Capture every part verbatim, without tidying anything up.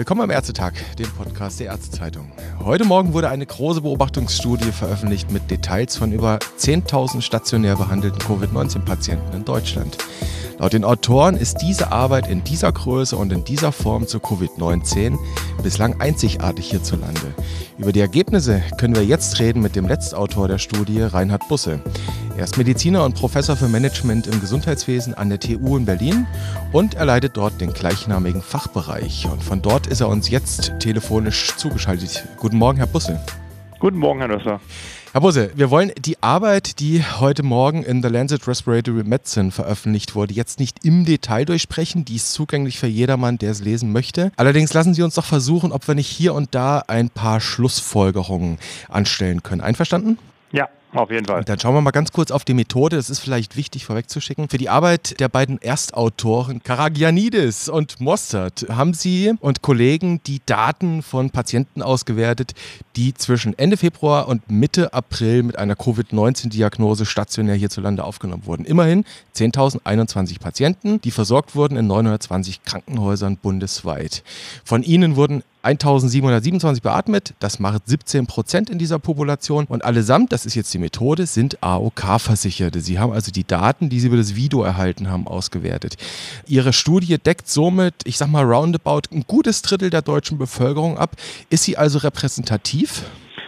Willkommen am Ärztetag, dem Podcast der Ärztezeitung. Heute Morgen wurde eine große Beobachtungsstudie veröffentlicht mit Details von über zehntausend stationär behandelten Covid neunzehn Patienten in Deutschland. Laut den Autoren ist diese Arbeit in dieser Größe und in dieser Form zu Covid neunzehn bislang einzigartig hierzulande. Über die Ergebnisse können wir jetzt reden mit dem Letztautor der Studie, Reinhard Busse. Er ist Mediziner und Professor für Management im Gesundheitswesen an der T U in Berlin und er leitet dort den gleichnamigen Fachbereich. Und von dort ist er uns jetzt telefonisch zugeschaltet. Guten Morgen, Herr Busse. Guten Morgen, Herr Nösser. Herr Busse, wir wollen die Arbeit, die heute Morgen in The Lancet Respiratory Medicine veröffentlicht wurde, jetzt nicht im Detail durchsprechen. Die ist zugänglich für jedermann, der es lesen möchte. Allerdings lassen Sie uns doch versuchen, ob wir nicht hier und da ein paar Schlussfolgerungen anstellen können. Einverstanden? Ja. Auf jeden Fall. Dann schauen wir mal ganz kurz auf die Methode. Das ist vielleicht wichtig vorwegzuschicken. Für die Arbeit der beiden Erstautoren Karagianidis und Mostert haben Sie und Kollegen die Daten von Patienten ausgewertet, die zwischen Ende Februar und Mitte April mit einer Covid neunzehn Diagnose stationär hierzulande aufgenommen wurden. Immerhin zehntausendeinundzwanzig Patienten, die versorgt wurden in neunhundertzwanzig Krankenhäusern bundesweit. Von ihnen wurden eintausendsiebenhundertsiebenundzwanzig beatmet, das macht siebzehn Prozent in dieser Population und allesamt, das ist jetzt die Methode, sind A O K-Versicherte. Sie haben also die Daten, die Sie über das Video erhalten haben, ausgewertet. Ihre Studie deckt somit, ich sag mal roundabout, ein gutes Drittel der deutschen Bevölkerung ab. Ist sie also repräsentativ?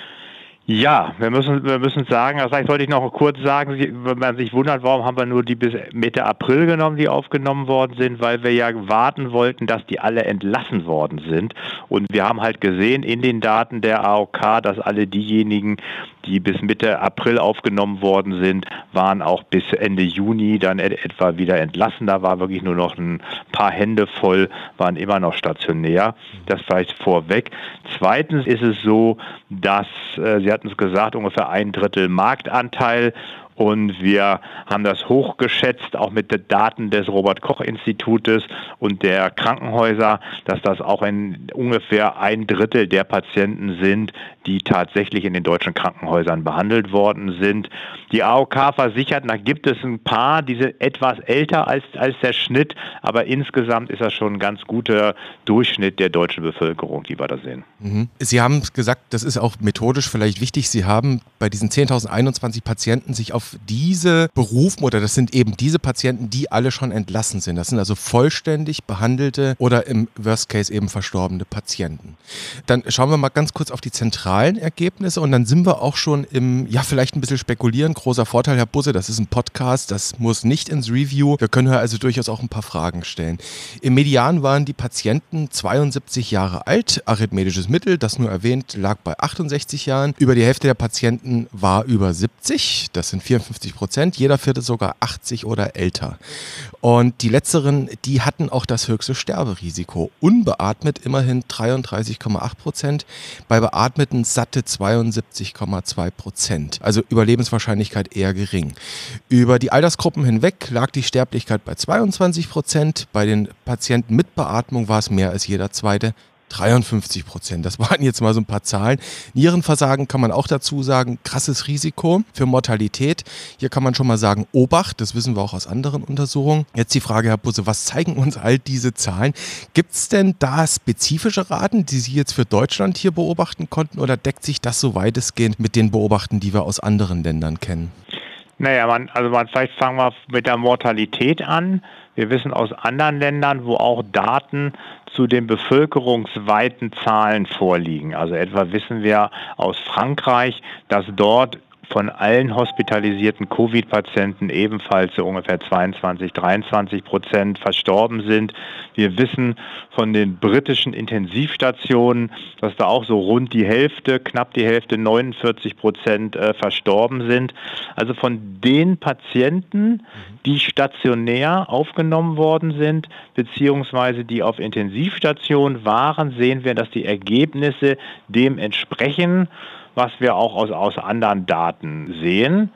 Ja, wir müssen, wir müssen sagen, also vielleicht sollte ich noch kurz sagen, wenn man sich wundert, warum haben wir nur die bis Mitte April genommen, die aufgenommen worden sind, weil wir ja warten wollten, dass die alle entlassen worden sind. Und wir haben halt gesehen in den Daten der A O K, dass alle diejenigen, die bis Mitte April aufgenommen worden sind, waren auch bis Ende Juni dann etwa wieder entlassen. Da war wirklich nur noch ein paar Hände voll, waren immer noch stationär. Das vielleicht vorweg. Zweitens ist es so, dass, äh, Sie hatten es gesagt, ungefähr ein Drittel Marktanteil. Und wir haben das hochgeschätzt, auch mit den Daten des Robert-Koch-Institutes und der Krankenhäuser, dass das auch in ungefähr ein Drittel der Patienten sind, die tatsächlich in den deutschen Krankenhäusern behandelt worden sind. Die A O K versichert, da gibt es ein paar, die sind etwas älter als, als der Schnitt, aber insgesamt ist das schon ein ganz guter Durchschnitt der deutschen Bevölkerung, die wir da sehen. Mhm. Sie haben gesagt, das ist auch methodisch vielleicht wichtig, Sie haben bei diesen zehntausendeinundzwanzig Patienten sich auf diese berufen, oder das sind eben diese Patienten, die alle schon entlassen sind. Das sind also vollständig behandelte oder im Worst Case eben verstorbene Patienten. Dann schauen wir mal ganz kurz auf die zentralen Ergebnisse und dann sind wir auch schon im, ja vielleicht ein bisschen spekulieren. Großer Vorteil, Herr Busse, das ist ein Podcast, das muss nicht ins Review. Wir können hier also durchaus auch ein paar Fragen stellen. Im Median waren die Patienten zweiundsiebzig Jahre alt, arithmetisches Mittel, das nur erwähnt, lag bei achtundsechzig Jahren. Über die Hälfte der Patienten war über siebzig, das sind vierundfünfzig Prozent, jeder vierte sogar achtzig oder älter. Und die letzteren, die hatten auch das höchste Sterberisiko. Unbeatmet immerhin dreiunddreißig Komma acht Prozent, bei Beatmeten satte zweiundsiebzig Komma zwei Prozent. Also Überlebenswahrscheinlichkeit eher gering. Über die Altersgruppen hinweg lag die Sterblichkeit bei zweiundzwanzig Prozent, bei den Patienten mit Beatmung war es mehr als jeder zweite, dreiundfünfzig Prozent. Das waren jetzt mal so ein paar Zahlen. Nierenversagen kann man auch dazu sagen, krasses Risiko für Mortalität. Hier kann man schon mal sagen, Obacht, das wissen wir auch aus anderen Untersuchungen. Jetzt die Frage, Herr Busse, was zeigen uns all diese Zahlen? Gibt es denn da spezifische Raten, die Sie jetzt für Deutschland hier beobachten konnten, oder deckt sich das so weitestgehend mit den Beobachten, die wir aus anderen Ländern kennen? Naja, man, also man, vielleicht fangen wir mit der Mortalität an. Wir wissen aus anderen Ländern, wo auch Daten zu den bevölkerungsweiten Zahlen vorliegen. Also etwa wissen wir aus Frankreich, dass dort von allen hospitalisierten Covid-Patienten ebenfalls so ungefähr zweiundzwanzig, dreiundzwanzig Prozent verstorben sind. Wir wissen von den britischen Intensivstationen, dass da auch so rund die Hälfte, knapp die Hälfte, neunundvierzig Prozent äh, verstorben sind. Also von den Patienten, die stationär aufgenommen worden sind, beziehungsweise die auf Intensivstation waren, sehen wir, dass die Ergebnisse dem entsprechen, was wir auch aus, aus anderen Daten sehen.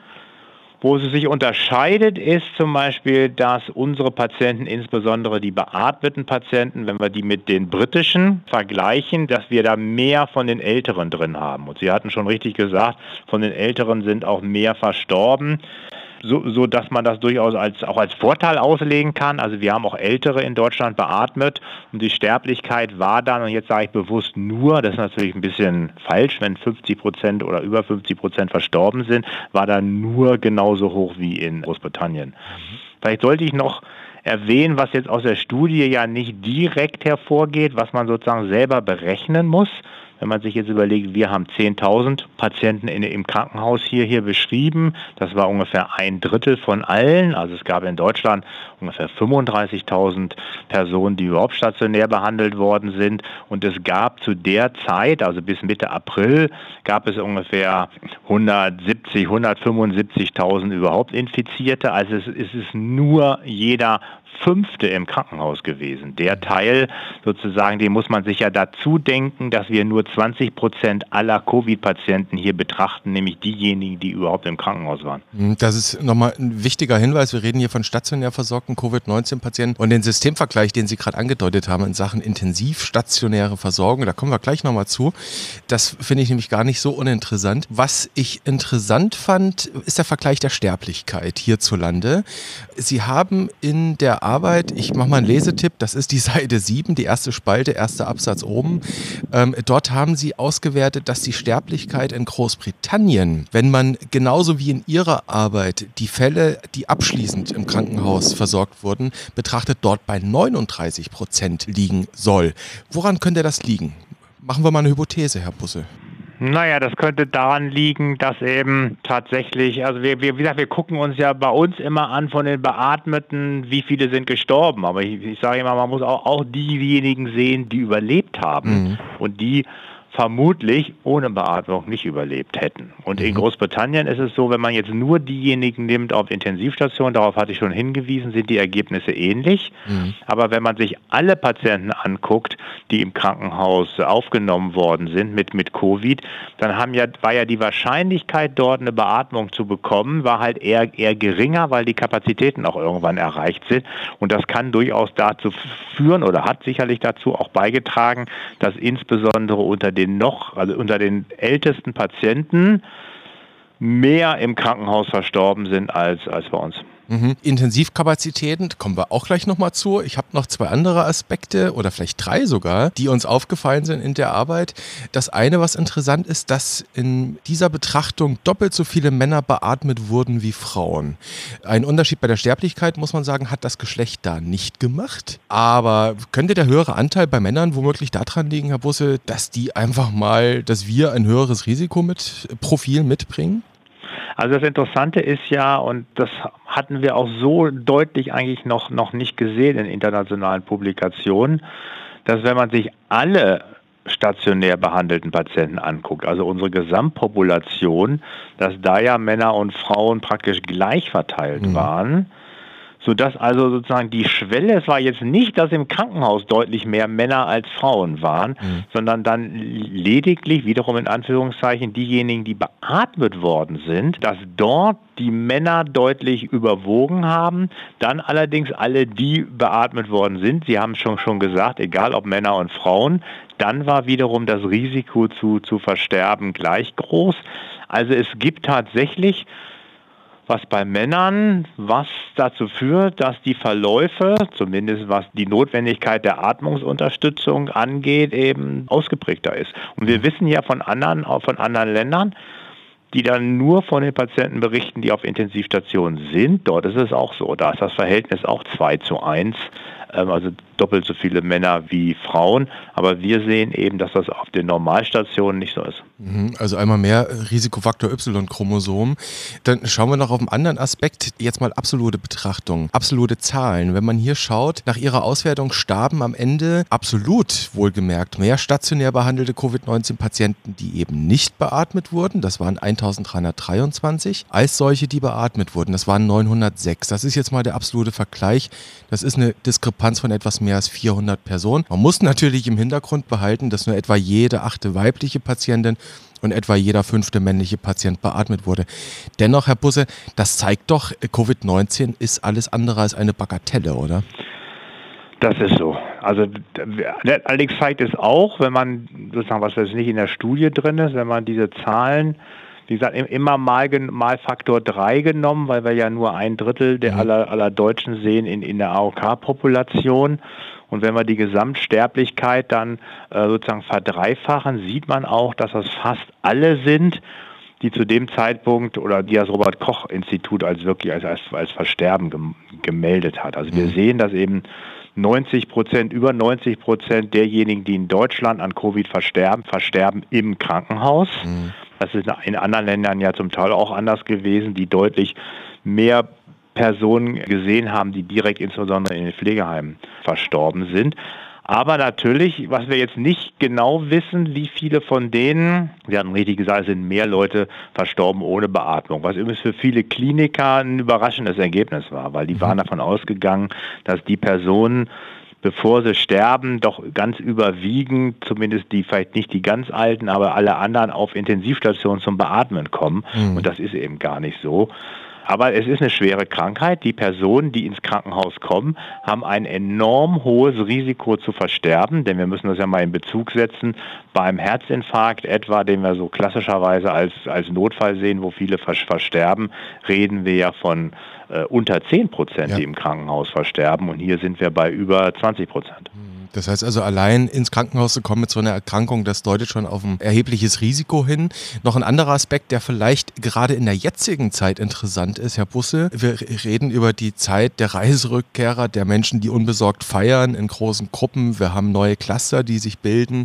Wo sie sich unterscheidet, ist zum Beispiel, dass unsere Patienten, insbesondere die beatmeten Patienten, wenn wir die mit den britischen vergleichen, dass wir da mehr von den Älteren drin haben. Und Sie hatten schon richtig gesagt, von den Älteren sind auch mehr verstorben. so, so dass man das durchaus als, auch als Vorteil auslegen kann. Also wir haben auch Ältere in Deutschland beatmet und die Sterblichkeit war dann, und jetzt sage ich bewusst nur, das ist natürlich ein bisschen falsch, wenn fünfzig Prozent oder über fünfzig Prozent verstorben sind, war dann nur genauso hoch wie in Großbritannien. Mhm. Vielleicht sollte ich noch erwähnen, was jetzt aus der Studie ja nicht direkt hervorgeht, was man sozusagen selber berechnen muss. Wenn man sich jetzt überlegt, wir haben zehntausend Patienten in, im Krankenhaus hier, hier beschrieben. Das war ungefähr ein Drittel von allen. Also es gab in Deutschland ungefähr fünfunddreißigtausend Personen, die überhaupt stationär behandelt worden sind. Und es gab zu der Zeit, also bis Mitte April, gab es ungefähr hundertsiebzig, hundertfünfundsiebzigtausend überhaupt Infizierte. Also es, es ist nur jeder Fünfte im Krankenhaus gewesen. Der Teil sozusagen, den muss man sich ja dazu denken, dass wir nur zwanzig Prozent aller Covid-Patienten hier betrachten, nämlich diejenigen, die überhaupt im Krankenhaus waren. Das ist nochmal ein wichtiger Hinweis. Wir reden hier von stationär versorgten Covid neunzehn Patienten und den Systemvergleich, den Sie gerade angedeutet haben in Sachen intensivstationäre Versorgung, da kommen wir gleich nochmal zu. Das finde ich nämlich gar nicht so uninteressant. Was ich interessant fand, ist der Vergleich der Sterblichkeit hierzulande. Sie haben in der Arbeit, ich mache mal einen Lesetipp, das ist die Seite sieben, die erste Spalte, erster Absatz oben. Ähm, dort haben Sie ausgewertet, dass die Sterblichkeit in Großbritannien, wenn man genauso wie in Ihrer Arbeit die Fälle, die abschließend im Krankenhaus versorgt wurden, betrachtet, dort bei neununddreißig Prozent liegen soll. Woran könnte das liegen? Machen wir mal eine Hypothese, Herr Busse. Naja, das könnte daran liegen, dass eben tatsächlich, also wir, wir, wie gesagt, wir gucken uns ja bei uns immer an von den Beatmeten, wie viele sind gestorben. Aber ich, ich sage immer, man muss auch, auch diejenigen sehen, die überlebt haben. Mhm. Und die vermutlich ohne Beatmung nicht überlebt hätten. Und mhm. in Großbritannien ist es so, wenn man jetzt nur diejenigen nimmt auf Intensivstationen, darauf hatte ich schon hingewiesen, sind die Ergebnisse ähnlich. Mhm. Aber wenn man sich alle Patienten anguckt, die im Krankenhaus aufgenommen worden sind mit, mit Covid, dann haben ja, war ja die Wahrscheinlichkeit, dort eine Beatmung zu bekommen, war halt eher, eher geringer, weil die Kapazitäten auch irgendwann erreicht sind. Und das kann durchaus dazu führen oder hat sicherlich dazu auch beigetragen, dass insbesondere unter den noch, also unter den ältesten Patienten mehr im Krankenhaus verstorben sind als, als bei uns. Mhm. Intensivkapazitäten, kommen wir auch gleich nochmal zu. Ich habe noch zwei andere Aspekte oder vielleicht drei sogar, die uns aufgefallen sind in der Arbeit. Das eine, was interessant ist, dass in dieser Betrachtung doppelt so viele Männer beatmet wurden wie Frauen. Ein Unterschied bei der Sterblichkeit, muss man sagen, hat das Geschlecht da nicht gemacht. Aber könnte der höhere Anteil bei Männern womöglich daran liegen, Herr Busse, dass die einfach mal, dass wir ein höheres Risiko mit Profil mitbringen? Also das Interessante ist ja, und das hatten wir auch so deutlich eigentlich noch, noch nicht gesehen in internationalen Publikationen, dass wenn man sich alle stationär behandelten Patienten anguckt, also unsere Gesamtpopulation, dass da ja Männer und Frauen praktisch gleich verteilt mhm. waren, sodass also sozusagen die Schwelle, es war jetzt nicht, dass im Krankenhaus deutlich mehr Männer als Frauen waren, mhm. sondern dann lediglich, wiederum in Anführungszeichen, diejenigen, die beatmet worden sind, dass dort die Männer deutlich überwogen haben, dann allerdings alle, die beatmet worden sind, Sie haben es schon, schon gesagt, egal ob Männer und Frauen, dann war wiederum das Risiko zu, zu versterben gleich groß. Also es gibt tatsächlich was bei Männern, was dazu führt, dass die Verläufe, zumindest was die Notwendigkeit der Atmungsunterstützung angeht, eben ausgeprägter ist. Und wir wissen ja von anderen, auch von anderen Ländern, die dann nur von den Patienten berichten, die auf Intensivstationen sind. Dort ist es auch so. Da ist das Verhältnis auch zwei zu eins, also doppelt so viele Männer wie Frauen. Aber wir sehen eben, dass das auf den Normalstationen nicht so ist. Also einmal mehr Risikofaktor Y-Chromosom. Dann schauen wir noch auf einen anderen Aspekt. Jetzt mal absolute Betrachtung, absolute Zahlen. Wenn man hier schaut, nach Ihrer Auswertung starben am Ende absolut wohlgemerkt mehr stationär behandelte Covid neunzehn Patienten, die eben nicht beatmet wurden. Das waren eintausenddreihundertdreiundzwanzig, als solche, die beatmet wurden. Das waren neunhundertsechs. Das ist jetzt mal der absolute Vergleich. Das ist eine Diskrepanz von etwas mehr als vierhundert Personen. Man muss natürlich im Hintergrund behalten, dass nur etwa jede achte weibliche Patientin und etwa jeder fünfte männliche Patient beatmet wurde. Dennoch, Herr Busse, das zeigt doch, Covid neunzehn ist alles andere als eine Bagatelle, oder? Das ist so. Also allerdings zeigt es auch, wenn man sozusagen, was jetzt nicht in der Studie drin ist, wenn man diese Zahlen wie gesagt, immer mal, mal Faktor drei genommen, weil wir ja nur ein Drittel der aller, aller Deutschen sehen in, in der A O K-Population. Und wenn wir die Gesamtsterblichkeit dann äh, sozusagen verdreifachen, sieht man auch, dass das fast alle sind, die zu dem Zeitpunkt oder die das Robert-Koch-Institut als wirklich als, als, als Versterben gem- gemeldet hat. Also wir mhm. sehen, dass eben neunzig Prozent, über neunzig Prozent derjenigen, die in Deutschland an Covid versterben, versterben im Krankenhaus. Mhm. Das ist in anderen Ländern ja zum Teil auch anders gewesen, die deutlich mehr Personen gesehen haben, die direkt insbesondere in den Pflegeheimen verstorben sind. Aber natürlich, was wir jetzt nicht genau wissen, wie viele von denen, Sie hatten richtig gesagt, es sind mehr Leute verstorben ohne Beatmung, was übrigens für viele Kliniker ein überraschendes Ergebnis war, weil die mhm. waren davon ausgegangen, dass die Personen, bevor sie sterben, doch ganz überwiegend, zumindest die vielleicht nicht die ganz Alten, aber alle anderen auf Intensivstationen zum Beatmen kommen. Mhm. Und das ist eben gar nicht so. Aber es ist eine schwere Krankheit. Die Personen, die ins Krankenhaus kommen, haben ein enorm hohes Risiko zu versterben, denn wir müssen das ja mal in Bezug setzen. Beim Herzinfarkt etwa, den wir so klassischerweise als, als Notfall sehen, wo viele versterben, reden wir ja von äh, unter zehn Prozent, ja. die im Krankenhaus versterben. Und hier sind wir bei über zwanzig Prozent. Das heißt also, allein ins Krankenhaus zu kommen mit so einer Erkrankung, das deutet schon auf ein erhebliches Risiko hin. Noch ein anderer Aspekt, der vielleicht gerade in der jetzigen Zeit interessant ist, Herr Busse. Wir reden über die Zeit der Reiserückkehrer, der Menschen, die unbesorgt feiern in großen Gruppen. Wir haben neue Cluster, die sich bilden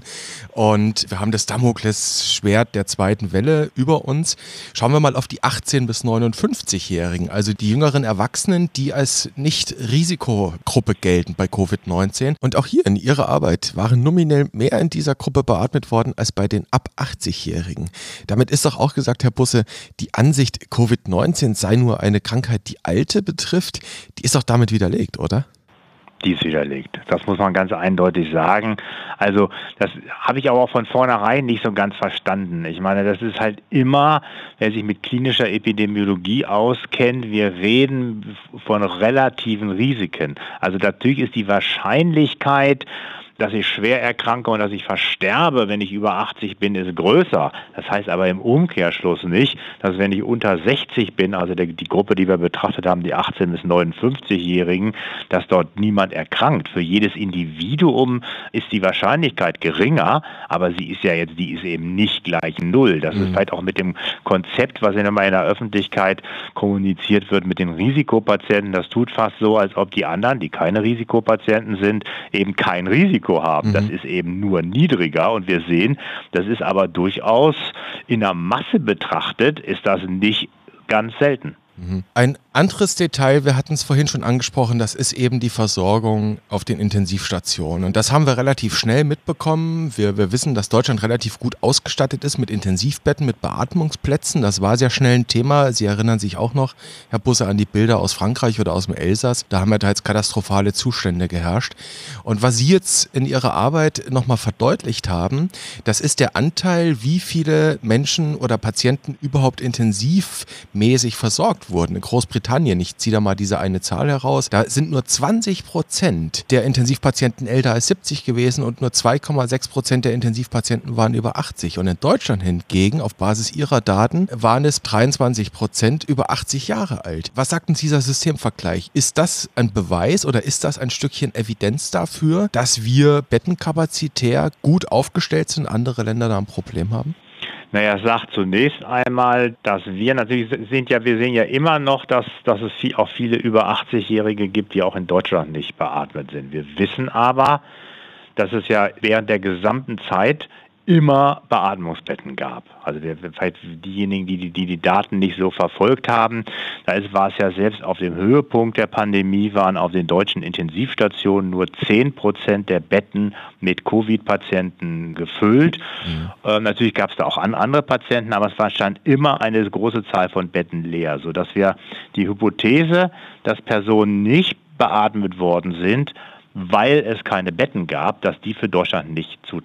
und wir haben das Damoklesschwert der zweiten Welle über uns. Schauen wir mal auf die achtzehn- bis neunundfünfzigjährigen, also die jüngeren Erwachsenen, die als Nicht-Risikogruppe gelten bei Covid neunzehn. Und auch hier in ihrer Arbeit waren nominell mehr in dieser Gruppe beatmet worden als bei den ab achtzigjährigen. Damit ist doch auch gesagt, Herr Busse, die Ansicht, Covid neunzehn sei nur eine Krankheit, die Alte betrifft, die ist doch damit widerlegt, oder? Die ist widerlegt. Das muss man ganz eindeutig sagen. Also das habe ich aber auch von vornherein nicht so ganz verstanden. Ich meine, das ist halt immer, wer sich mit klinischer Epidemiologie auskennt, wir reden von relativen Risiken. Also natürlich ist die Wahrscheinlichkeit, dass ich schwer erkranke und dass ich versterbe, wenn ich über achtzig bin, ist größer. Das heißt aber im Umkehrschluss nicht, dass wenn ich unter sechzig bin, also die, die Gruppe, die wir betrachtet haben, die achtzehn- bis neunundfünfzigjährigen, dass dort niemand erkrankt. Für jedes Individuum ist die Wahrscheinlichkeit geringer, aber sie ist ja jetzt, die ist eben nicht gleich null. Das mhm. ist vielleicht auch mit dem Konzept, was in der Öffentlichkeit kommuniziert wird, mit den Risikopatienten. Das tut fast so, als ob die anderen, die keine Risikopatienten sind, eben kein Risiko haben. Das ist eben nur niedriger und wir sehen, das ist aber durchaus in der Masse betrachtet, ist das nicht ganz selten. Ein anderes Detail, wir hatten es vorhin schon angesprochen, das ist eben die Versorgung auf den Intensivstationen. Und das haben wir relativ schnell mitbekommen. Wir, wir wissen, dass Deutschland relativ gut ausgestattet ist mit Intensivbetten, mit Beatmungsplätzen. Das war sehr schnell ein Thema. Sie erinnern sich auch noch, Herr Busse, an die Bilder aus Frankreich oder aus dem Elsass. Da haben ja teils katastrophale Zustände geherrscht. Und was Sie jetzt in Ihrer Arbeit nochmal verdeutlicht haben, das ist der Anteil, wie viele Menschen oder Patienten überhaupt intensivmäßig versorgt wurden. In Großbritannien, ich ziehe da mal diese eine Zahl heraus, da sind nur zwanzig Prozent der Intensivpatienten älter als siebzig gewesen und nur zwei Komma sechs Prozent der Intensivpatienten waren über achtzig. Und in Deutschland hingegen, auf Basis ihrer Daten, waren es dreiundzwanzig Prozent über achtzig Jahre alt. Was sagt uns dieser Systemvergleich? Ist das ein Beweis oder ist das ein Stückchen Evidenz dafür, dass wir bettenkapazitär gut aufgestellt sind, andere Länder da ein Problem haben? Naja, es sagt zunächst einmal, dass wir natürlich sind ja, wir sehen ja immer noch, dass, dass es viel, auch viele über achtzigjährige gibt, die auch in Deutschland nicht beatmet sind. Wir wissen aber, dass es ja während der gesamten Zeit immer Beatmungsbetten gab. Also der, vielleicht diejenigen, die die, die die Daten nicht so verfolgt haben, da ist, war es ja selbst auf dem Höhepunkt der Pandemie, waren auf den deutschen Intensivstationen nur zehn Prozent der Betten mit Covid-Patienten gefüllt. Mhm. Ähm, natürlich gab es da auch an, andere Patienten, aber es war, stand immer eine große Zahl von Betten leer, sodass wir die Hypothese, dass Personen nicht beatmet worden sind, weil es keine Betten gab, dass die für Deutschland nicht zutrifft.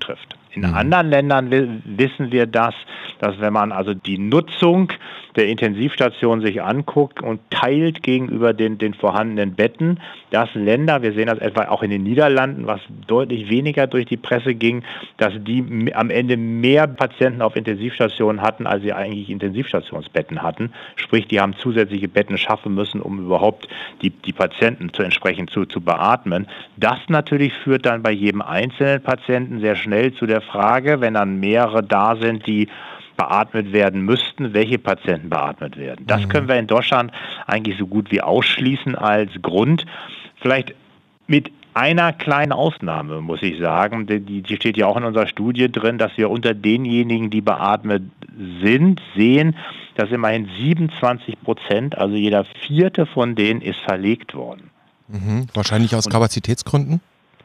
In mhm. anderen Ländern wissen wir das, dass wenn man also die Nutzung der Intensivstation sich anguckt und teilt gegenüber den, den vorhandenen Betten, dass Länder, wir sehen das etwa auch in den Niederlanden, was deutlich weniger durch die Presse ging, dass die am Ende mehr Patienten auf Intensivstationen hatten, als sie eigentlich Intensivstationsbetten hatten. Sprich, die haben zusätzliche Betten schaffen müssen, um überhaupt die, die Patienten zu entsprechend zu, zu beatmen. Das natürlich führt dann bei jedem einzelnen Patienten sehr schnell zu der Frage, wenn dann mehrere da sind, die beatmet werden müssten, welche Patienten beatmet werden. Das können wir in Deutschland eigentlich so gut wie ausschließen als Grund. Vielleicht mit einer kleinen Ausnahme, muss ich sagen, die, die steht ja auch in unserer Studie drin, dass wir unter denjenigen, die beatmet sind, sehen, dass immerhin siebenundzwanzig Prozent, also jeder vierte von denen, ist verlegt worden. Mhm. Wahrscheinlich aus Kapazitätsgründen?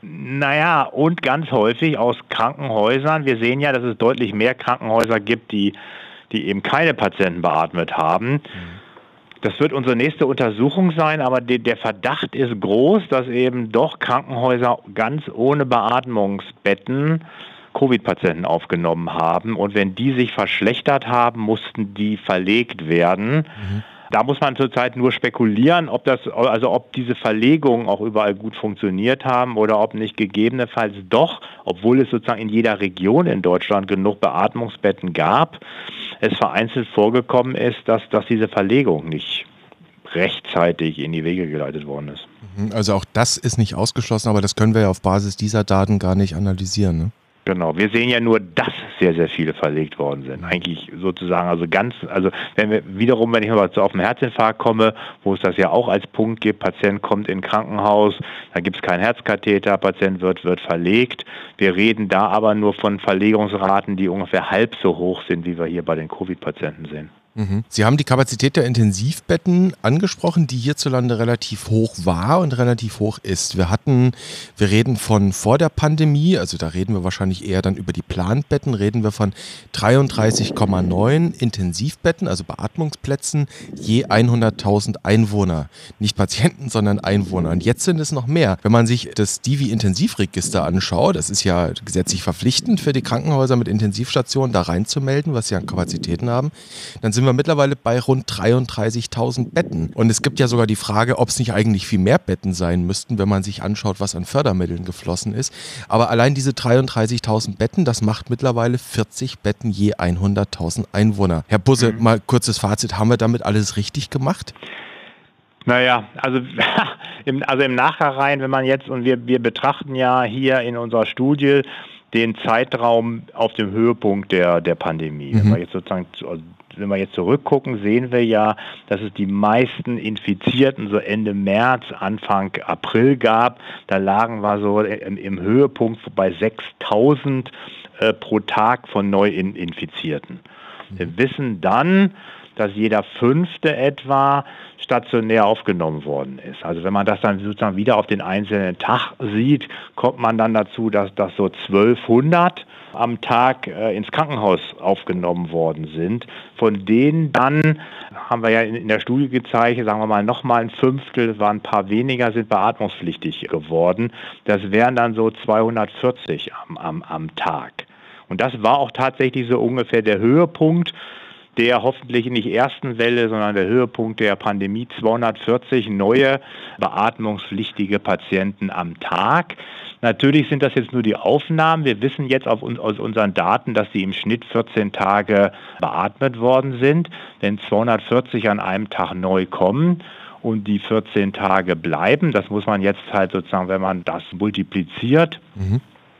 Naja, und ganz häufig aus Krankenhäusern. Wir sehen ja, dass es deutlich mehr Krankenhäuser gibt, die, die eben keine Patienten beatmet haben. Das wird unsere nächste Untersuchung sein, aber de, der Verdacht ist groß, dass eben doch Krankenhäuser ganz ohne Beatmungsbetten Covid-Patienten aufgenommen haben. Und wenn die sich verschlechtert haben, mussten die verlegt werden. Mhm. Da muss man zurzeit nur spekulieren, ob das, also ob diese Verlegungen auch überall gut funktioniert haben oder ob nicht gegebenenfalls doch, obwohl es sozusagen in jeder Region in Deutschland genug Beatmungsbetten gab, es vereinzelt vorgekommen ist, dass, dass diese Verlegung nicht rechtzeitig in die Wege geleitet worden ist. Also auch das ist nicht ausgeschlossen, aber das können wir ja auf Basis dieser Daten gar nicht analysieren, ne? Genau, wir sehen ja nur, dass sehr, sehr viele verlegt worden sind. Eigentlich sozusagen, also ganz, also wenn wir wiederum, wenn ich mal so auf den Herzinfarkt komme, wo es das ja auch als Punkt gibt, Patient kommt in ein Krankenhaus, da gibt es keinen Herzkatheter, Patient wird, wird verlegt. Wir reden da aber nur von Verlegungsraten, die ungefähr halb so hoch sind, wie wir hier bei den Covid-Patienten sehen. Sie haben die Kapazität der Intensivbetten angesprochen, die hierzulande relativ hoch war und relativ hoch ist. Wir hatten, wir reden von vor der Pandemie, also da reden wir wahrscheinlich eher dann über die Planbetten, reden wir von dreiunddreißig Komma neun Intensivbetten, also Beatmungsplätzen, je hunderttausend Einwohner. Nicht Patienten, sondern Einwohner. Und jetzt sind es noch mehr. Wenn man sich das Divi-Intensivregister anschaut, das ist ja gesetzlich verpflichtend für die Krankenhäuser mit Intensivstationen da reinzumelden, was sie an Kapazitäten haben, dann sind wir mittlerweile bei rund dreiunddreißigtausend Betten. Und es gibt ja sogar die Frage, ob es nicht eigentlich viel mehr Betten sein müssten, wenn man sich anschaut, was an Fördermitteln geflossen ist. Aber allein diese dreiunddreißigtausend Betten, das macht mittlerweile vierzig Betten je hunderttausend Einwohner. Herr Busse, mhm. mal kurzes Fazit, haben wir damit alles richtig gemacht? Naja, also im, also im Nachhinein, wenn man jetzt, und wir, wir betrachten ja hier in unserer Studie den Zeitraum auf dem Höhepunkt der, der Pandemie. Mhm. Wenn wir jetzt sozusagen also Wenn wir jetzt zurückgucken, sehen wir ja, dass es die meisten Infizierten so Ende März, Anfang April gab. Da lagen wir so im, im Höhepunkt bei sechstausend äh, pro Tag von Neuinfizierten. Mhm. Wir wissen dann, dass jeder Fünfte etwa stationär aufgenommen worden ist. Also wenn man das dann sozusagen wieder auf den einzelnen Tag sieht, kommt man dann dazu, dass, dass so zwölfhundert am Tag äh, ins Krankenhaus aufgenommen worden sind. Von denen dann, haben wir ja in, in der Studie gezeigt, sagen wir mal nochmal ein Fünftel, waren ein paar weniger, sind beatmungspflichtig geworden. Das wären dann so zweihundertvierzig am, am, am Tag. Und das war auch tatsächlich so ungefähr der Höhepunkt der hoffentlich nicht ersten Welle, sondern der Höhepunkt der Pandemie, zweihundertvierzig neue beatmungspflichtige Patienten am Tag. Natürlich sind das jetzt nur die Aufnahmen. Wir wissen jetzt auf, aus unseren Daten, dass sie im Schnitt vierzehn Tage beatmet worden sind. Wenn zweihundertvierzig an einem Tag neu kommen und die vierzehn Tage bleiben, das muss man jetzt halt sozusagen, wenn man das multipliziert, mhm.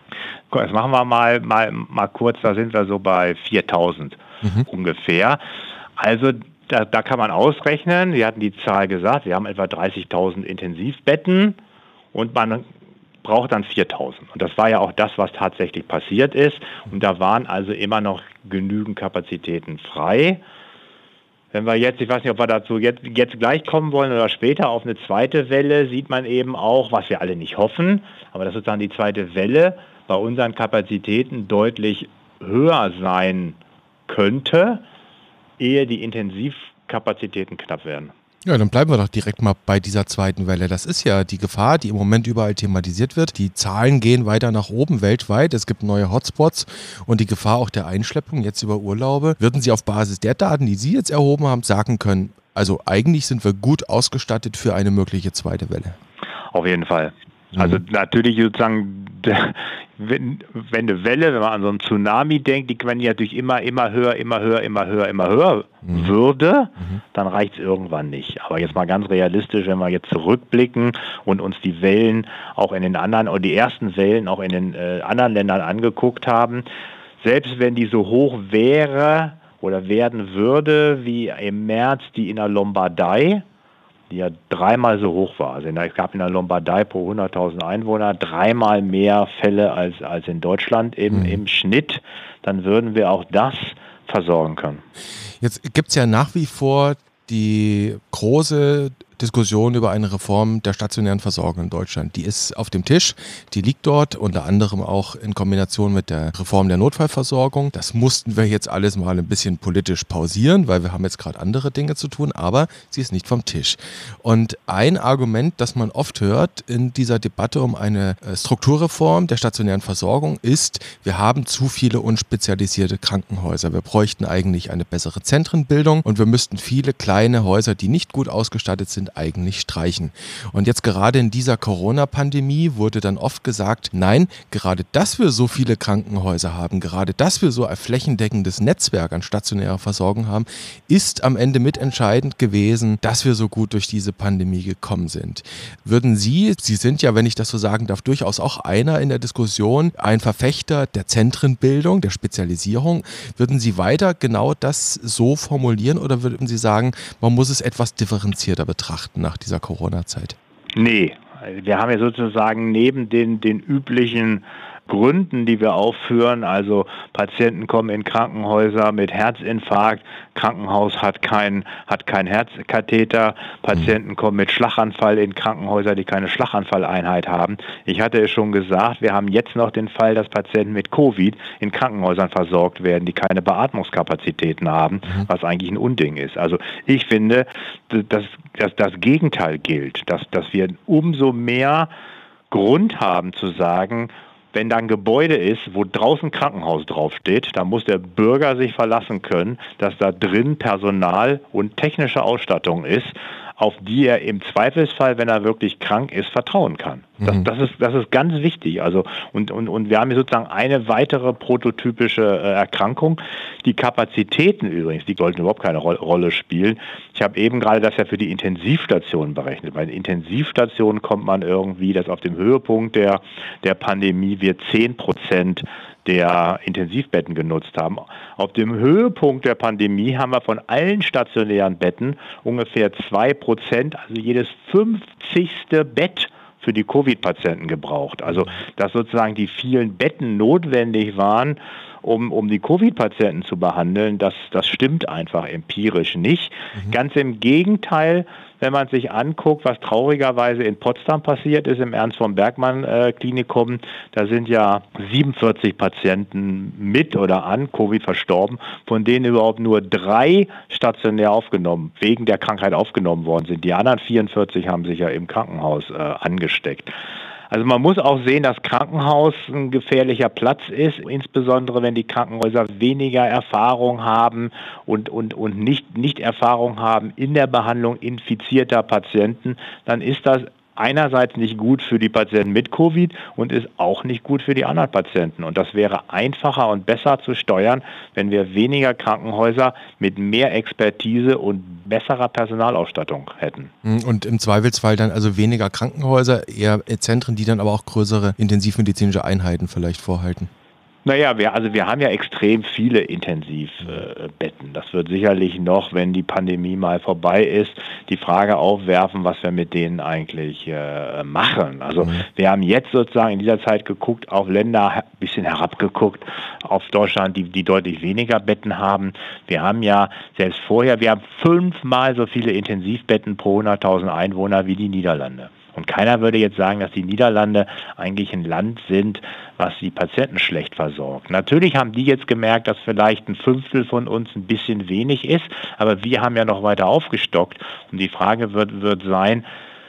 das machen wir mal, mal, mal kurz, da sind wir so bei viertausend. Mhm. Ungefähr. Also da, da kann man ausrechnen, wir hatten die Zahl gesagt, wir haben etwa dreißigtausend Intensivbetten und man braucht dann viertausend. Und das war ja auch das, was tatsächlich passiert ist. Und da waren also immer noch genügend Kapazitäten frei. Wenn wir jetzt, ich weiß nicht, ob wir dazu jetzt, jetzt gleich kommen wollen oder später, auf eine zweite Welle, sieht man eben auch, was wir alle nicht hoffen, aber dass sozusagen die zweite Welle bei unseren Kapazitäten deutlich höher sein könnte, ehe die Intensivkapazitäten knapp werden. Ja, dann bleiben wir doch direkt mal bei dieser zweiten Welle. Das ist ja die Gefahr, die im Moment überall thematisiert wird. Die Zahlen gehen weiter nach oben weltweit. Es gibt neue Hotspots und die Gefahr auch der Einschleppung jetzt über Urlaube. Würden Sie auf Basis der Daten, die Sie jetzt erhoben haben, sagen können, also eigentlich sind wir gut ausgestattet für eine mögliche zweite Welle? Auf jeden Fall. Also natürlich sozusagen, wenn, wenn eine Welle, wenn man an so einen Tsunami denkt, die wenn die natürlich immer, immer höher, immer höher, immer höher, immer höher mhm. würde, mhm. dann reicht es irgendwann nicht. Aber jetzt mal ganz realistisch, wenn wir jetzt zurückblicken und uns die Wellen auch in den anderen, oder die ersten Wellen auch in den äh, anderen Ländern angeguckt haben, selbst wenn die so hoch wäre oder werden würde wie im März die in der Lombardei, die ja dreimal so hoch war. Also es gab in der Lombardei pro hunderttausend Einwohner dreimal mehr Fälle als, als in Deutschland im, mhm. im Schnitt. Dann würden wir auch das versorgen können. Jetzt gibt es ja nach wie vor die große Diskussion über eine Reform der stationären Versorgung in Deutschland. Die ist auf dem Tisch, die liegt dort, unter anderem auch in Kombination mit der Reform der Notfallversorgung. Das mussten wir jetzt alles mal ein bisschen politisch pausieren, weil wir haben jetzt gerade andere Dinge zu tun, aber sie ist nicht vom Tisch. Und ein Argument, das man oft hört in dieser Debatte um eine Strukturreform der stationären Versorgung ist, wir haben zu viele unspezialisierte Krankenhäuser. Wir bräuchten eigentlich eine bessere Zentrenbildung und wir müssten viele kleine Häuser, die nicht gut ausgestattet sind, eigentlich streichen. Und jetzt gerade in dieser Corona-Pandemie wurde dann oft gesagt, nein, gerade dass wir so viele Krankenhäuser haben, gerade dass wir so ein flächendeckendes Netzwerk an stationärer Versorgung haben, ist am Ende mitentscheidend gewesen, dass wir so gut durch diese Pandemie gekommen sind. Würden Sie, Sie sind ja, wenn ich das so sagen darf, durchaus auch einer in der Diskussion, ein Verfechter der Zentrenbildung, der Spezialisierung, würden Sie weiter genau das so formulieren oder würden Sie sagen, man muss es etwas differenzierter betrachten nach dieser Corona-Zeit? Nee, wir haben ja sozusagen neben den, den üblichen Gründen, die wir aufführen, also Patienten kommen in Krankenhäuser mit Herzinfarkt, Krankenhaus hat kein, hat kein Herzkatheter, Patienten kommen mit Schlaganfall in Krankenhäuser, die keine Schlaganfalleinheit haben. Ich hatte es schon gesagt, wir haben jetzt noch den Fall, dass Patienten mit Covid in Krankenhäusern versorgt werden, die keine Beatmungskapazitäten haben, mhm. was eigentlich ein Unding ist. Also ich finde, dass, dass das Gegenteil gilt, dass, dass wir umso mehr Grund haben zu sagen, wenn da ein Gebäude ist, wo draußen Krankenhaus draufsteht, dann muss der Bürger sich verlassen können, dass da drin Personal und technische Ausstattung ist, auf die er im Zweifelsfall, wenn er wirklich krank ist, vertrauen kann. Das, das ist, das ist ganz wichtig. Also, und, und, und wir haben hier sozusagen eine weitere prototypische äh, Erkrankung. Die Kapazitäten übrigens, die sollten überhaupt keine Ro- Rolle spielen. Ich habe eben gerade das ja für die Intensivstationen berechnet. Bei den Intensivstationen kommt man irgendwie, dass auf dem Höhepunkt der, der Pandemie wir zehn Prozent der Intensivbetten genutzt haben. Auf dem Höhepunkt der Pandemie haben wir von allen stationären Betten ungefähr zwei Prozent, also jedes fünfzigste Bett für die Covid-Patienten gebraucht. Also dass sozusagen die vielen Betten notwendig waren, um, um die Covid-Patienten zu behandeln, das, das stimmt einfach empirisch nicht. Mhm. Ganz im Gegenteil, wenn man sich anguckt, was traurigerweise in Potsdam passiert ist, im Ernst-von-Bergmann-Klinikum, da sind ja siebenundvierzig Patienten mit oder an Covid verstorben, von denen überhaupt nur drei stationär aufgenommen, wegen der Krankheit aufgenommen worden sind. Die anderen vierundvierzig haben sich ja im Krankenhaus äh, angesteckt. Also man muss auch sehen, dass Krankenhaus ein gefährlicher Platz ist, insbesondere wenn die Krankenhäuser weniger Erfahrung haben und, und, und nicht, nicht Erfahrung haben in der Behandlung infizierter Patienten, dann ist das einerseits nicht gut für die Patienten mit Covid und ist auch nicht gut für die anderen Patienten. Und das wäre einfacher und besser zu steuern, wenn wir weniger Krankenhäuser mit mehr Expertise und besserer Personalausstattung hätten. Und im Zweifelsfall dann also weniger Krankenhäuser, eher Zentren, die dann aber auch größere intensivmedizinische Einheiten vielleicht vorhalten. Naja, wir, also wir haben ja extrem viele Intensivbetten. Das wird sicherlich noch, wenn die Pandemie mal vorbei ist, die Frage aufwerfen, was wir mit denen eigentlich äh, machen. Also mhm. wir haben jetzt sozusagen in dieser Zeit geguckt, auf Länder, ein bisschen herabgeguckt, auf Deutschland, die, die deutlich weniger Betten haben. Wir haben ja selbst vorher, wir haben fünfmal so viele Intensivbetten pro hunderttausend Einwohner wie die Niederlande. Und keiner würde jetzt sagen, dass die Niederlande eigentlich ein Land sind, was die Patienten schlecht versorgt. Natürlich haben die jetzt gemerkt, dass vielleicht ein Fünftel von uns ein bisschen wenig ist, aber wir haben ja noch weiter aufgestockt. Und die Frage wird, wird sein,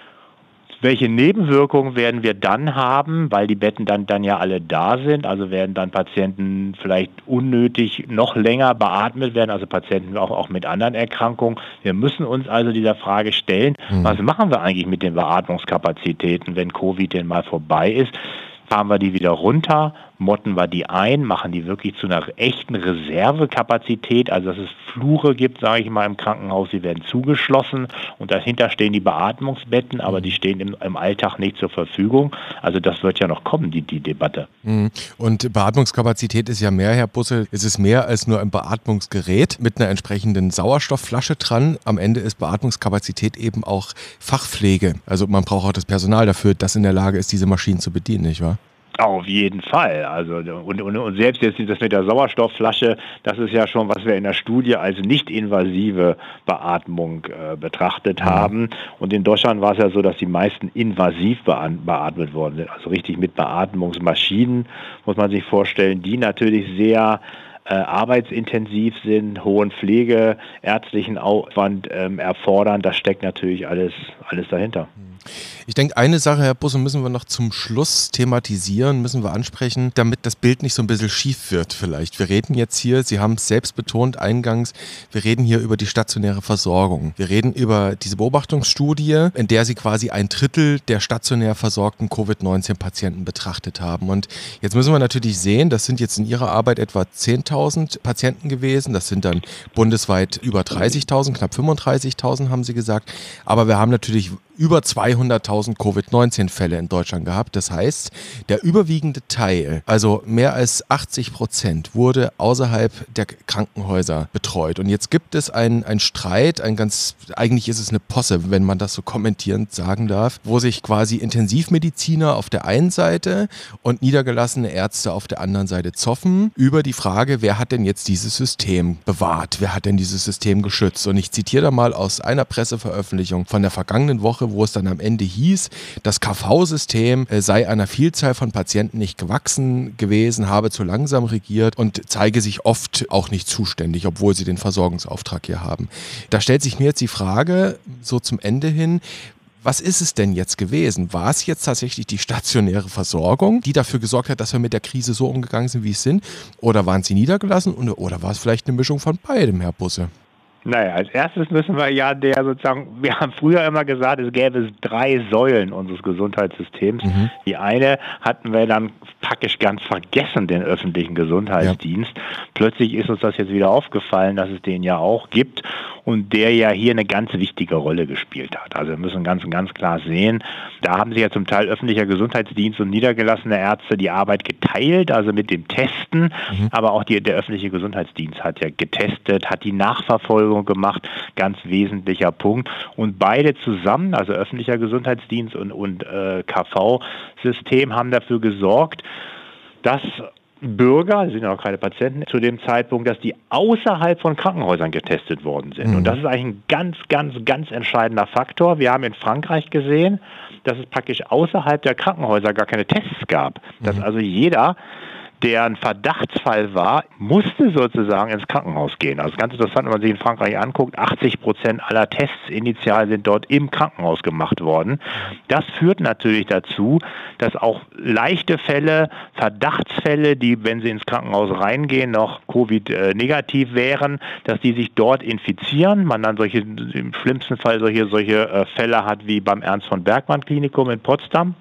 welche Nebenwirkungen werden wir dann haben, weil die Betten dann, dann ja alle da sind, also werden dann Patienten vielleicht unnötig noch länger beatmet werden, also Patienten auch, auch mit anderen Erkrankungen. Wir müssen uns also dieser Frage stellen, mhm. was machen wir eigentlich mit den Beatmungskapazitäten, wenn Covid denn mal vorbei ist? Fahren wir die wieder runter, motten wir die ein, machen die wirklich zu einer echten Reservekapazität, also dass es Flure gibt, sage ich mal, im Krankenhaus, die werden zugeschlossen und dahinter stehen die Beatmungsbetten, aber die stehen im, im Alltag nicht zur Verfügung. Also das wird ja noch kommen, die, die Debatte. Und Beatmungskapazität ist ja mehr, Herr Busse, es ist mehr als nur ein Beatmungsgerät mit einer entsprechenden Sauerstoffflasche dran. Am Ende ist Beatmungskapazität eben auch Fachpflege. Also man braucht auch das Personal dafür, das in der Lage ist, diese Maschinen zu bedienen, nicht wahr? Auf jeden Fall. Also und, und, und selbst jetzt das mit der Sauerstoffflasche, das ist ja schon, was wir in der Studie als nicht-invasive Beatmung äh, betrachtet ja. haben. Und in Deutschland war es ja so, dass die meisten invasiv beatmet worden sind. Also richtig mit Beatmungsmaschinen, muss man sich vorstellen, die natürlich sehr äh, arbeitsintensiv sind, hohen pflegeärztlichen Aufwand ähm, erfordern. Das steckt natürlich alles, alles dahinter. Ich denke, eine Sache, Herr Busse, müssen wir noch zum Schluss thematisieren, müssen wir ansprechen, damit das Bild nicht so ein bisschen schief wird vielleicht. Wir reden jetzt hier, Sie haben es selbst betont eingangs, wir reden hier über die stationäre Versorgung. Wir reden über diese Beobachtungsstudie, in der Sie quasi ein Drittel der stationär versorgten Covid neunzehn Patienten betrachtet haben. Und jetzt müssen wir natürlich sehen, das sind jetzt in Ihrer Arbeit etwa zehntausend Patienten gewesen, das sind dann bundesweit über dreißigtausend, knapp fünfunddreißigtausend haben Sie gesagt, aber wir haben natürlich über zweihunderttausend Covid neunzehn Fälle in Deutschland gehabt. Das heißt, der überwiegende Teil, also mehr als achtzig Prozent, wurde außerhalb der Krankenhäuser betreut. Und jetzt gibt es einen Streit, ein ganz, eigentlich ist es eine Posse, wenn man das so kommentierend sagen darf, wo sich quasi Intensivmediziner auf der einen Seite und niedergelassene Ärzte auf der anderen Seite zoffen über die Frage, wer hat denn jetzt dieses System bewahrt? Wer hat denn dieses System geschützt? Und ich zitiere da mal aus einer Presseveröffentlichung von der vergangenen Woche, wo es dann am Ende hieß, das K V-System sei einer Vielzahl von Patienten nicht gewachsen gewesen, habe zu langsam regiert und zeige sich oft auch nicht zuständig, obwohl sie den Versorgungsauftrag hier haben. Da stellt sich mir jetzt die Frage, so zum Ende hin, was ist es denn jetzt gewesen? War es jetzt tatsächlich die stationäre Versorgung, die dafür gesorgt hat, dass wir mit der Krise so umgegangen sind, wie es sind? Oder waren sie niedergelassen? Oder war es vielleicht eine Mischung von beidem, Herr Busse? Naja, als erstes müssen wir ja der sozusagen, wir haben früher immer gesagt, es gäbe drei Säulen unseres Gesundheitssystems. Mhm. Die eine hatten wir dann praktisch ganz vergessen, den öffentlichen Gesundheitsdienst. Ja. Plötzlich ist uns das jetzt wieder aufgefallen, dass es den ja auch gibt und der ja hier eine ganz wichtige Rolle gespielt hat. Also wir müssen ganz, ganz klar sehen, da haben sich ja zum Teil öffentlicher Gesundheitsdienst und niedergelassene Ärzte die Arbeit geteilt, also mit dem Testen, mhm. aber auch die, der öffentliche Gesundheitsdienst hat ja getestet, hat die Nachverfolgung gemacht, ganz wesentlicher Punkt. Und beide zusammen, also öffentlicher Gesundheitsdienst und, und äh, K V-System, haben dafür gesorgt, dass Bürger, das sind ja noch keine Patienten zu dem Zeitpunkt, dass die außerhalb von Krankenhäusern getestet worden sind. Mhm. Und das ist eigentlich ein ganz, ganz, ganz entscheidender Faktor. Wir haben in Frankreich gesehen, dass es praktisch außerhalb der Krankenhäuser gar keine Tests gab. Mhm. Dass also jeder, der ein Verdachtsfall war, musste sozusagen ins Krankenhaus gehen. Also ganz interessant, wenn man sich in Frankreich anguckt, achtzig Prozent aller Tests initial sind dort im Krankenhaus gemacht worden. Das führt natürlich dazu, dass auch leichte Fälle, Verdachtsfälle, die, wenn sie ins Krankenhaus reingehen, noch Covid-negativ wären, dass die sich dort infizieren. Man dann solche, im schlimmsten Fall solche, solche Fälle hat wie beim Ernst von Bergmann Klinikum in Potsdam.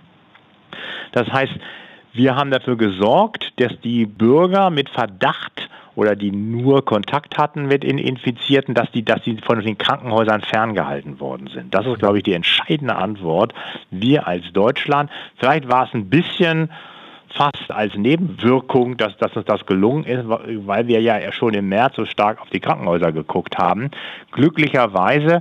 Das heißt, wir haben dafür gesorgt, dass die Bürger mit Verdacht oder die nur Kontakt hatten mit Infizierten, dass die, dass die von den Krankenhäusern ferngehalten worden sind. Das ist, glaube ich, die entscheidende Antwort. Wir als Deutschland, vielleicht war es ein bisschen fast als Nebenwirkung, dass, dass uns das gelungen ist, weil wir ja schon im März so stark auf die Krankenhäuser geguckt haben. Glücklicherweise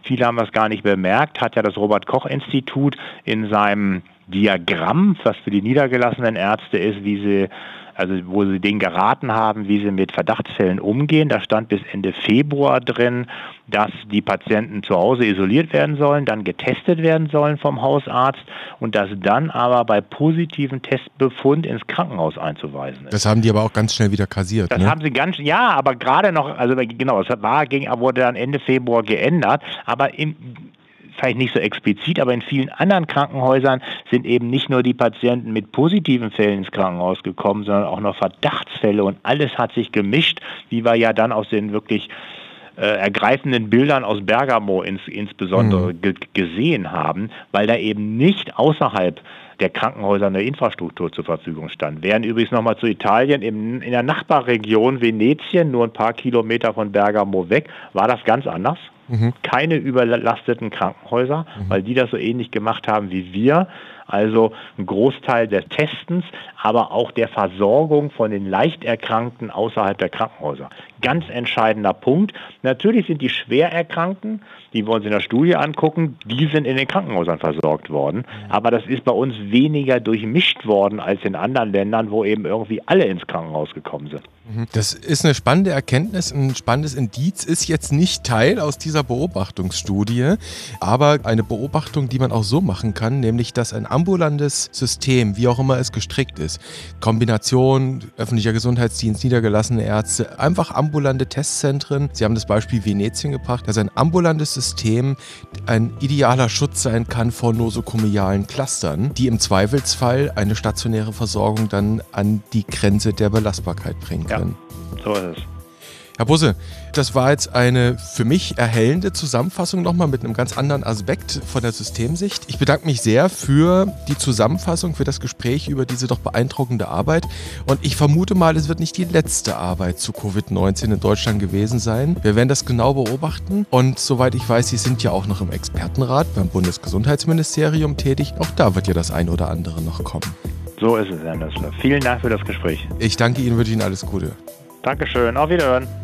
Viele haben das gar nicht bemerkt, hat ja das Robert-Koch-Institut in seinem Diagramm, was für die niedergelassenen Ärzte ist, wie sie, also wo sie denen geraten haben, wie sie mit Verdachtsfällen umgehen. Da stand bis Ende Februar drin, dass die Patienten zu Hause isoliert werden sollen, dann getestet werden sollen vom Hausarzt und dass dann aber bei positiven Testbefund ins Krankenhaus einzuweisen ist. Das haben die aber auch ganz schnell wieder kassiert. Das ne? haben sie ganz, ja, aber gerade noch, also genau, es war, ging, wurde dann Ende Februar geändert, aber im vielleicht nicht so explizit, aber in vielen anderen Krankenhäusern sind eben nicht nur die Patienten mit positiven Fällen ins Krankenhaus gekommen, sondern auch noch Verdachtsfälle und alles hat sich gemischt, wie wir ja dann aus den wirklich äh, ergreifenden Bildern aus Bergamo ins, insbesondere mhm. ge- gesehen haben, weil da eben nicht außerhalb der Krankenhäuser eine Infrastruktur zur Verfügung stand. Während übrigens nochmal zu Italien, im, in der Nachbarregion Venetien, nur ein paar Kilometer von Bergamo weg, war das ganz anders. Mhm. Keine überlasteten Krankenhäuser, mhm. weil die das so ähnlich gemacht haben wie wir. Also ein Großteil des Testens, aber auch der Versorgung von den Leichterkrankten außerhalb der Krankenhäuser. Ganz entscheidender Punkt. Natürlich sind die Schwererkrankten, die wir uns in der Studie angucken, die sind in den Krankenhäusern versorgt worden. Aber das ist bei uns weniger durchmischt worden als in anderen Ländern, wo eben irgendwie alle ins Krankenhaus gekommen sind. Das ist eine spannende Erkenntnis, ein spannendes Indiz, ist jetzt nicht Teil aus dieser Beobachtungsstudie, aber eine Beobachtung, die man auch so machen kann, nämlich dass ein ambulantes System, wie auch immer es gestrickt ist, Kombination öffentlicher Gesundheitsdienst, niedergelassene Ärzte, einfach ambulante Testzentren, Sie haben das Beispiel Venetien gebracht, dass ein ambulantes System ein idealer Schutz sein kann vor nosokomialen Clustern, die im Zweifelsfall eine stationäre Versorgung dann an die Grenze der Belastbarkeit bringen können. Ja, so ist es. Herr Busse, das war jetzt eine für mich erhellende Zusammenfassung nochmal mit einem ganz anderen Aspekt von der Systemsicht. Ich bedanke mich sehr für die Zusammenfassung, für das Gespräch über diese doch beeindruckende Arbeit. Und ich vermute mal, es wird nicht die letzte Arbeit zu Covid neunzehn in Deutschland gewesen sein. Wir werden das genau beobachten. Und soweit ich weiß, Sie sind ja auch noch im Expertenrat beim Bundesgesundheitsministerium tätig. Auch da wird ja das ein oder andere noch kommen. So ist es, Herr Nössler. Vielen Dank für das Gespräch. Ich danke Ihnen, wünsche Ihnen alles Gute. Dankeschön, auf Wiederhören.